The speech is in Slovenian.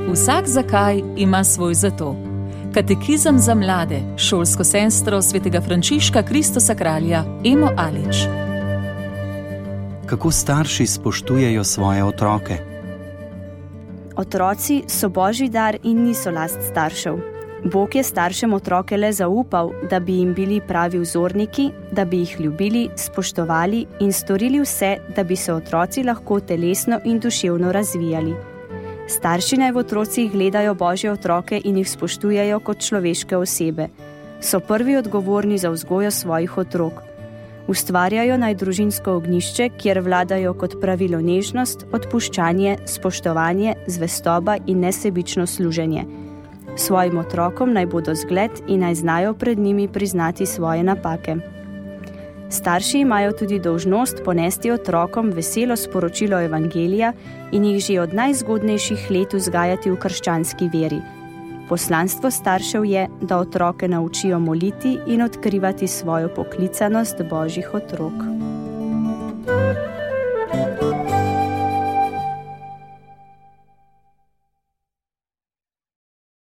Vsak zakaj ima svoj zato. Katekizem za mlade, šolsko sestro svetega Frančiška Kristosa kralja Emo Alič. Kako starši spoštujejo svoje otroke? Otroci so božji dar in niso last staršev. Bog je staršem otroke le zaupal, da bi jim bili pravi vzorniki, da bi jih ljubili, spoštovali in storili vse, da bi se otroci lahko telesno in duševno razvijali. Starši naj v otrocih gledajo božje otroke in jih spoštujejo kot človeške osebe. So prvi odgovorni za vzgojo svojih otrok. Ustvarjajo naj družinsko ognjišče, kjer vladajo kot pravilo nežnost, odpuščanje, spoštovanje, zvestoba in nesebično služenje. Svojim otrokom naj bodo zgled in naj znajo pred njimi priznati svoje napake. Starši imajo tudi dolžnost ponesti otrokom veselo sporočilo evangelija in jih že od najzgodnejših let vzgajati v krščanski veri. Poslanstvo staršev je, da otroke naučijo moliti in odkrivati svojo poklicanost božjih otrok.